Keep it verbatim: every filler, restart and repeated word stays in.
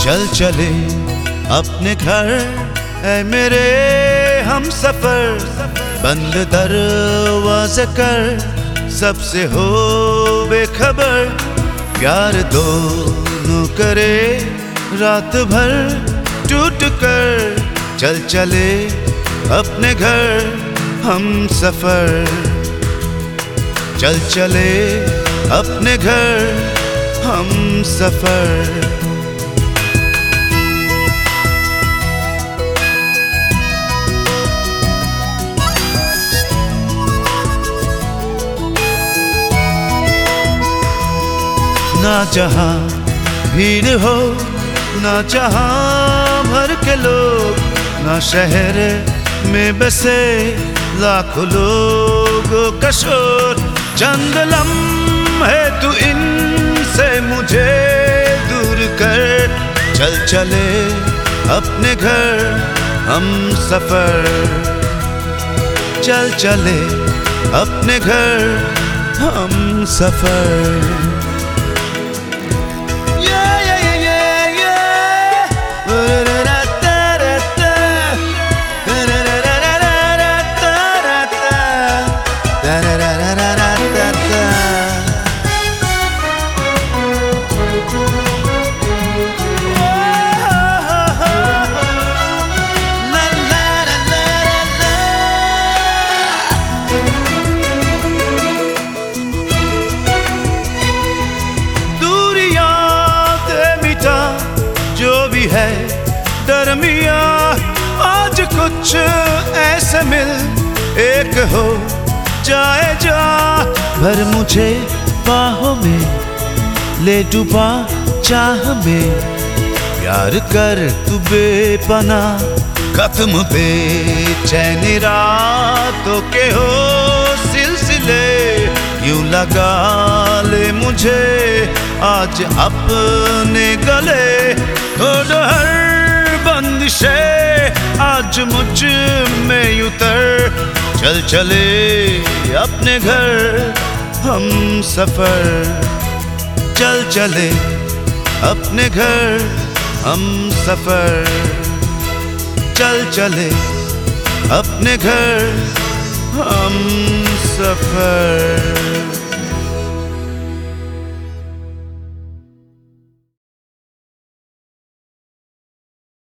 चल चले अपने घर ऐ मेरे हम सफर, बंद दरवाज़े कर सबसे हो बेखबर। प्यार दोनों करे रात भर टूट कर, चल चले अपने घर हम सफर। चल चले अपने घर हम सफर। ना जहाँ भीड़ हो ना जहाँ भर के लोग, ना शहर में बसे लाखों लोगों का शोर। चंद लम्हे तू इनसे मुझे दूर कर, चल चले अपने घर हम सफर। चल चले अपने घर हम सफर। है दरमिया आज कुछ ऐसे मिल एक हो जाए जा, भर मुझे बाहों में ले डूबा चाह में। प्यार कर तू बेपना खत्म बेचैनी रातों के हो सिलसिले, यूं लगा ले मुझे आज अपने गले। छोड़ हर बंदिशे आज मुझ में उतर, चल चले अपने घर हम सफर। चल चले अपने घर हम सफर। चल चले अपने घर हम सफर।